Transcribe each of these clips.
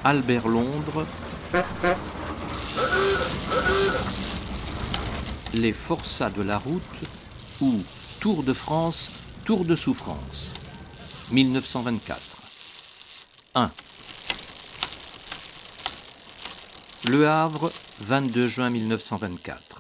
Albert Londres, Les forçats de la route ou Tour de France, Tour de souffrance, 1924. 1. Le Havre, 22 juin 1924.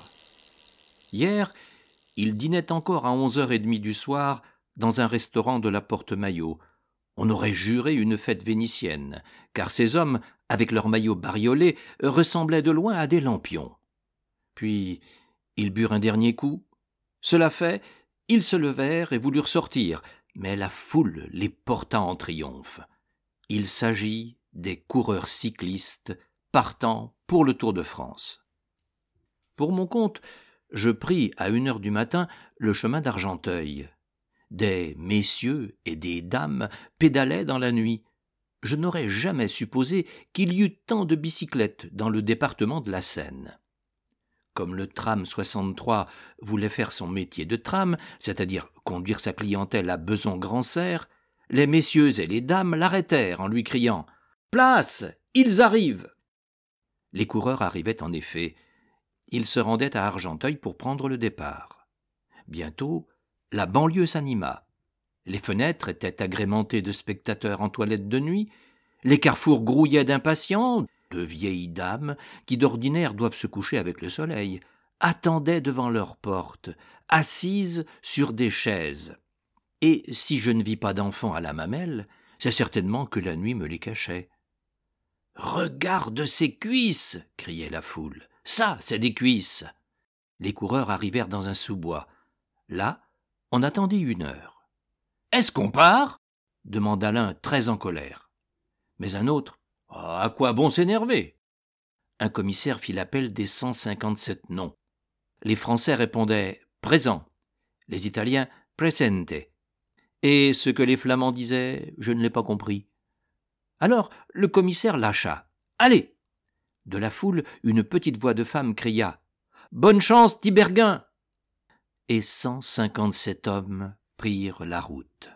Hier, il dînait encore à 11h30 du soir dans un restaurant de la Porte-Maillot. On aurait juré une fête vénitienne, car ces hommes, avec leurs maillots bariolés, ressemblaient de loin à des lampions. Puis, ils burent un dernier coup. Cela fait, ils se levèrent et voulurent sortir, mais la foule les porta en triomphe. Il s'agit des coureurs cyclistes partant pour le Tour de France. Pour mon compte, je pris à 1h du matin le chemin d'Argenteuil. Des messieurs et des dames pédalaient dans la nuit. Je n'aurais jamais supposé qu'il y eût tant de bicyclettes dans le département de la Seine. Comme le tram 63 voulait faire son métier de tram, c'est-à-dire conduire sa clientèle à Besançon-Grand-Serre, les messieurs et les dames l'arrêtèrent en lui criant « Place, ils arrivent !» Les coureurs arrivaient en effet. Ils se rendaient à Argenteuil pour prendre le départ. Bientôt, la banlieue s'anima. Les fenêtres étaient agrémentées de spectateurs en toilette de nuit, les carrefours grouillaient d'impatients, de vieilles dames, qui d'ordinaire doivent se coucher avec le soleil, attendaient devant leurs portes, assises sur des chaises. Et si je ne vis pas d'enfants à la mamelle, c'est certainement que la nuit me les cachait. « Regarde ces cuisses !» criait la foule. « Ça, c'est des cuisses !» Les coureurs arrivèrent dans un sous-bois. Là, on attendit 1 heure. « Est-ce qu'on part ?» demanda l'un très en colère. Mais un autre « À quoi bon s'énerver ?» Un commissaire fit l'appel des 157 noms. Les Français répondaient « Présent », les Italiens « Presente ». Et ce que les Flamands disaient, je ne l'ai pas compris. Alors le commissaire lâcha « Allez !» De la foule, une petite voix de femme cria « Bonne chance, Tiberghien !» Et 157 hommes prirent la route.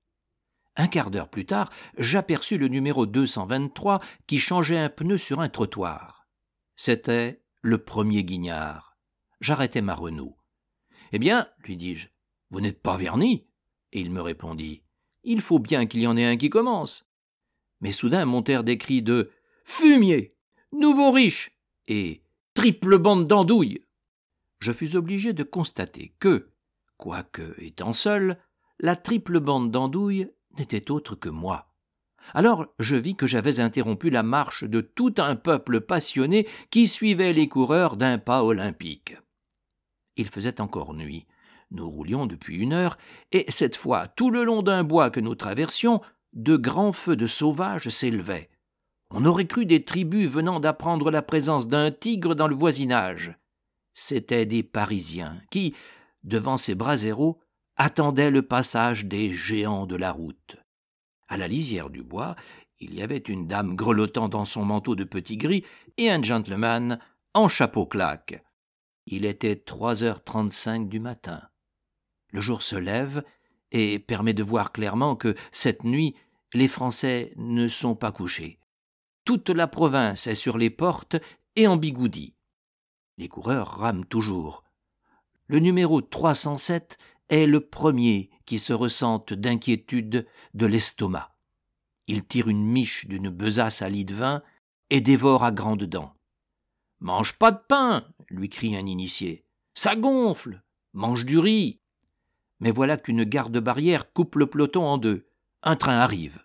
Un quart d'heure plus tard, j'aperçus le numéro 223 qui changeait un pneu sur un trottoir. C'était le premier Guignard. J'arrêtai ma Renault. « Eh bien, lui dis-je, vous n'êtes pas verni ?» Et il me répondit « Il faut bien qu'il y en ait un qui commence. » Mais soudain montèrent des cris de « Fumier ! Nouveau riche !» et « Triple bande d'andouilles !» Je fus obligé de constater que, quoique étant seul, la triple bande d'andouilles n'était autre que moi. Alors je vis que j'avais interrompu la marche de tout un peuple passionné qui suivait les coureurs d'un pas olympique. Il faisait encore nuit. Nous roulions depuis 1 heure, et cette fois, tout le long d'un bois que nous traversions, de grands feux de sauvages s'élevaient. On aurait cru des tribus venant d'apprendre la présence d'un tigre dans le voisinage. C'étaient des Parisiens qui, devant ces braseros, attendaient le passage des géants de la route. À la lisière du bois, il y avait une dame grelottant dans son manteau de petit gris et un gentleman en chapeau-claque. Il était 3h35 du matin. Le jour se lève et permet de voir clairement que, cette nuit, les Français ne sont pas couchés. Toute la province est sur les portes et en bigoudis. Les coureurs rament toujours. Le numéro 307 est le premier qui se ressente d'inquiétude de l'estomac. Il tire une miche d'une besace à lit de vin et dévore à grandes dents. « Mange pas de pain !» lui crie un initié. « Ça gonfle ! Mange du riz !» Mais voilà qu'une garde-barrière coupe le peloton en 2. Un train arrive.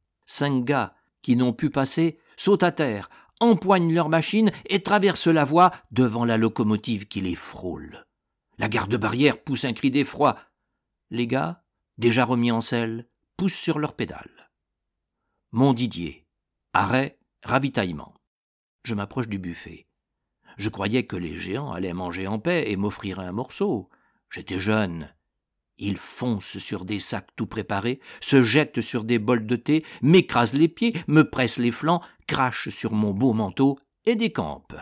5 gars qui n'ont pu passer sautent à terre, empoignent leur machine et traversent la voie devant la locomotive qui les frôle. La garde-barrière pousse un cri d'effroi. Les gars, déjà remis en selle, poussent sur leurs pédales. Montdidier. Arrêt, ravitaillement. Je m'approche du buffet. Je croyais que les géants allaient manger en paix et m'offrir un morceau. J'étais jeune. Ils foncent sur des sacs tout préparés, se jettent sur des bols de thé, m'écrasent les pieds, me pressent les flancs, crachent sur mon beau manteau et décampent.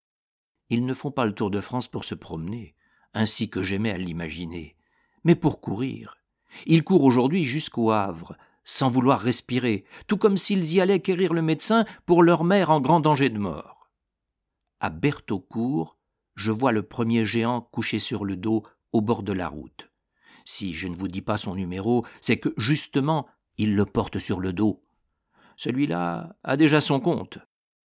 Ils ne font pas le Tour de France pour se promener, ainsi que j'aimais à l'imaginer, mais pour courir. Ils courent aujourd'hui jusqu'au Havre, sans vouloir respirer, tout comme s'ils y allaient quérir le médecin pour leur mère en grand danger de mort. À Bertaucourt, je vois le premier géant couché sur le dos au bord de la route. Si je ne vous dis pas son numéro, c'est que, justement, il le porte sur le dos. Celui-là a déjà son compte.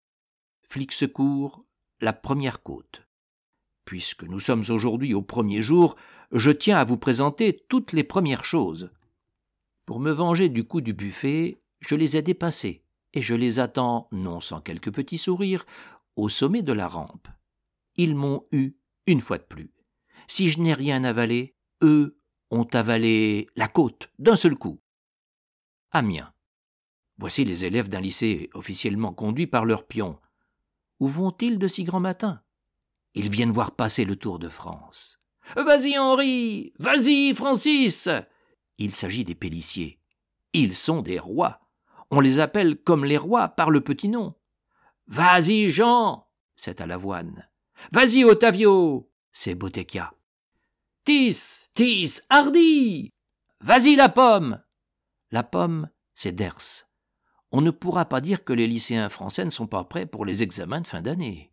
Flic secours, la première côte. Puisque nous sommes aujourd'hui au premier jour, je tiens à vous présenter toutes les premières choses. Pour me venger du coup du buffet, je les ai dépassés, et je les attends, non sans quelques petits sourires, au sommet de la rampe. Ils m'ont eu une fois de plus. Si je n'ai rien avalé, eux ont avalé la côte d'un seul coup. Amiens. Voici les élèves d'un lycée officiellement conduit par leur pion. Où vont-ils de si grand matin? Ils viennent voir passer le Tour de France. « Vas-y Henri! Vas-y Francis !» Il s'agit des péliciers. Ils sont des rois. On les appelle comme les rois par le petit nom. « Vas-y Jean !» c'est à l'avoine. « Vas-y Ottavio !» c'est Bottecchia. « Tis, tis, hardi !»« Vas-y la pomme !» La pomme, c'est Ders. On ne pourra pas dire que les lycéens français ne sont pas prêts pour les examens de fin d'année.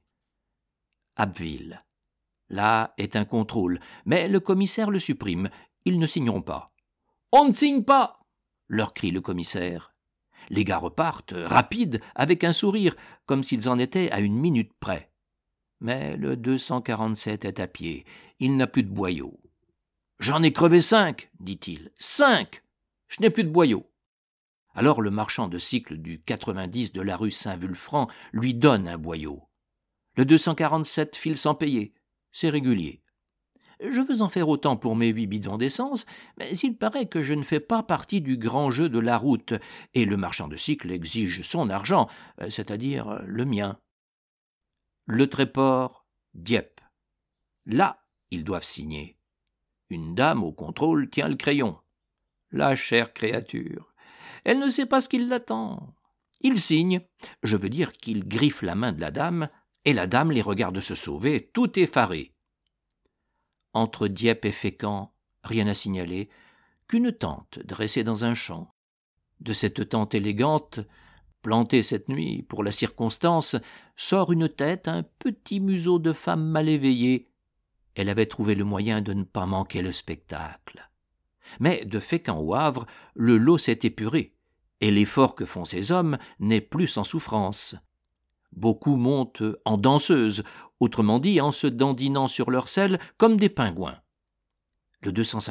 Abbeville. Là est un contrôle, mais le commissaire le supprime. Ils ne signeront pas. « On ne signe pas !» leur crie le commissaire. Les gars repartent, rapides, avec un sourire, comme s'ils en étaient à une minute près. Mais le 247 est à pied. Il n'a plus de boyaux. « J'en ai crevé 5, dit-il. 5 ! Je n'ai plus de boyaux. » Alors le marchand de cycle du 90 de la rue Saint-Vulfranc lui donne un boyau. Le 247 file sans payer. C'est régulier. Je veux en faire autant pour mes 8 bidons d'essence, mais il paraît que je ne fais pas partie du grand jeu de la route, et le marchand de cycle exige son argent, c'est-à-dire le mien. Le Tréport, Dieppe. Là, ils doivent signer. Une dame au contrôle tient le crayon. La chère créature. Elle ne sait pas ce qui l'attend. Il signe, je veux dire qu'il griffe la main de la dame, et la dame les regarde se sauver, tout effarée. Entre Dieppe et Fécamp, rien à signaler, qu'une tente dressée dans un champ. De cette tente élégante, plantée cette nuit pour la circonstance, sort une tête, un petit museau de femme mal éveillée. Elle avait trouvé le moyen de ne pas manquer le spectacle. Mais de Fécamp au Havre, le lot s'est épuré, et l'effort que font ces hommes n'est plus sans souffrance. Beaucoup montent en danseuses, autrement dit en se dandinant sur leur selle comme des pingouins. Le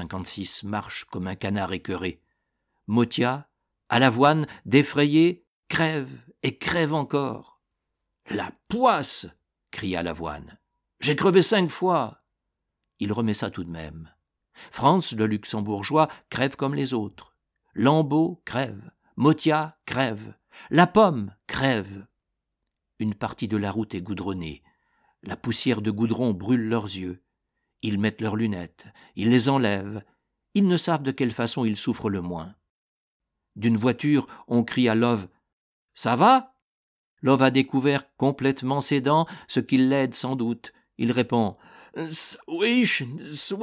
256 marche comme un canard écœuré. Motia, à l'avoine, défrayé, crève et crève encore. « La poisse !» cria l'avoine. « J'ai crevé 5 fois !» Il remet ça tout de même. Franz, le luxembourgeois, crève comme les autres. Lambeau crève. Motia crève. La pomme crève. Une partie de la route est goudronnée. La poussière de goudron brûle leurs yeux. Ils mettent leurs lunettes. Ils les enlèvent. Ils ne savent de quelle façon ils souffrent le moins. D'une voiture, on crie à Love « Ça va ?» Love a découvert complètement ses dents, ce qui l'aide sans doute. Il répond « Swish, swish !»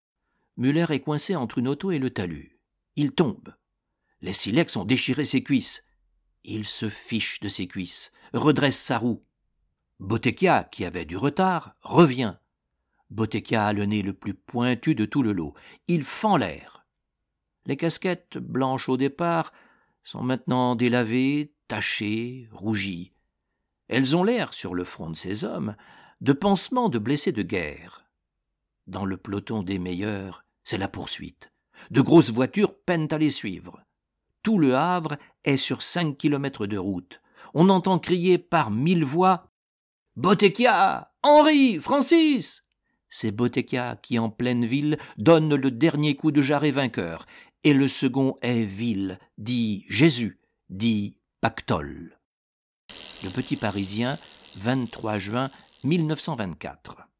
Muller est coincé entre une auto et le talus. Il tombe. Les silex ont déchiré ses cuisses. Il se fiche de ses cuisses, redresse sa roue. Bottecchia, qui avait du retard, revient. Bottecchia a le nez le plus pointu de tout le lot. Il fend l'air. Les casquettes, blanches au départ, sont maintenant délavées, tachées, rougies. Elles ont l'air, sur le front de ces hommes, de pansements de blessés de guerre. Dans le peloton des meilleurs, c'est la poursuite. De grosses voitures peinent à les suivre. Tout le Havre est sur 5 kilomètres de route. On entend crier par 1000 voix « Bottecchia! Henri! Francis !» C'est Bottecchia qui, en pleine ville, donne le dernier coup de jarret vainqueur. Et le second est Ville, dit Jésus, dit Pactole. Le Petit Parisien, 23 juin 1924.